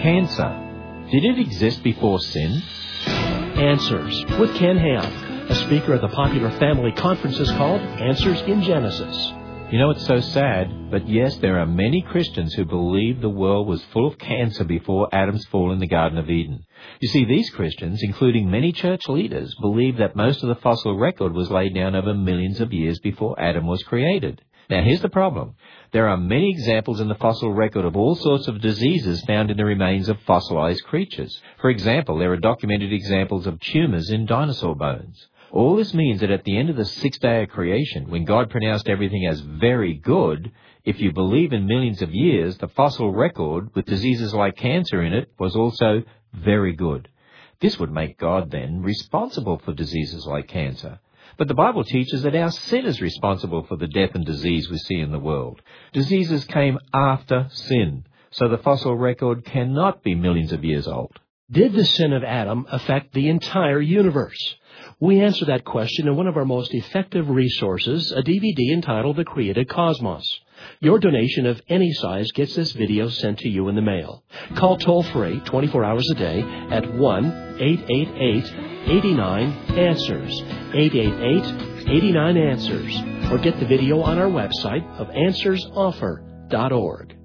Cancer. Did it exist before sin? Answers with Ken Ham, a speaker at the popular family conferences called Answers in Genesis. You know, it's so sad, but yes, there are many Christians who believe the world was full of cancer before Adam's fall in the Garden of Eden. You see, these Christians, including many church leaders, believe that most of the fossil record was laid down over millions of years before Adam was created. Now, here's the problem. There are many examples in the fossil record of all sorts of diseases found in the remains of fossilized creatures. For example, there are documented examples of tumors in dinosaur bones. All this means that at the end of the sixth day of creation, when God pronounced everything as very good, if you believe in millions of years, the fossil record with diseases like cancer in it was also very good. This would make God then responsible for diseases like cancer. But the Bible teaches that our sin is responsible for the death and disease we see in the world. Diseases came after sin, so the fossil record cannot be millions of years old. Did the sin of Adam affect the entire universe? We answer that question in one of our most effective resources, a DVD entitled The Created Cosmos. Your donation of any size gets this video sent to you in the mail. Call toll-free 24 hours a day at 1-888-89-ANSWERS, 888-89-ANSWERS, or get the video on our website of AnswersOffer.org.